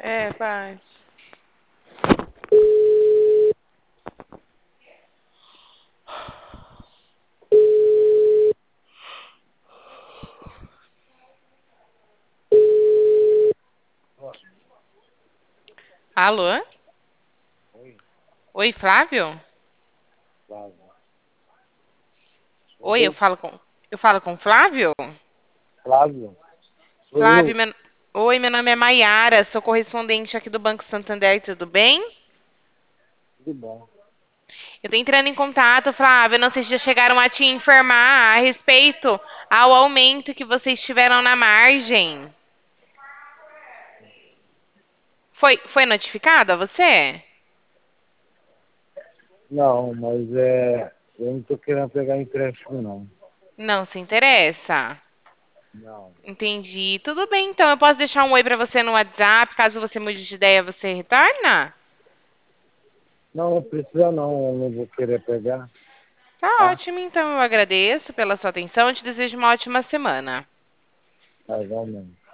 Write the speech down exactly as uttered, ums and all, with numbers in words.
É, faz. Alô? Oi, Oi, Flávio? Flávio. Sou Oi, eu eu? falo com eu falo com Flávio? Flávio? Sou Flávio, eu? meu... Oi, meu nome é Maiara, sou correspondente aqui do Banco Santander, tudo bem? Tudo bom? Eu tô entrando em contato, Flávio, não sei se já chegaram a te informar a respeito ao aumento que vocês tiveram na margem. Foi, foi notificado a você? Não, mas é. Eu não tô querendo pegar empréstimo, não. Não se interessa? Não. Entendi. Tudo bem, então eu posso deixar um oi pra você no WhatsApp, caso você mude de ideia, você retorna? Não, não precisa não, eu não vou querer pegar, Tá tá? ótimo, então eu agradeço pela sua atenção e te desejo uma ótima semana. Tá, igualmente.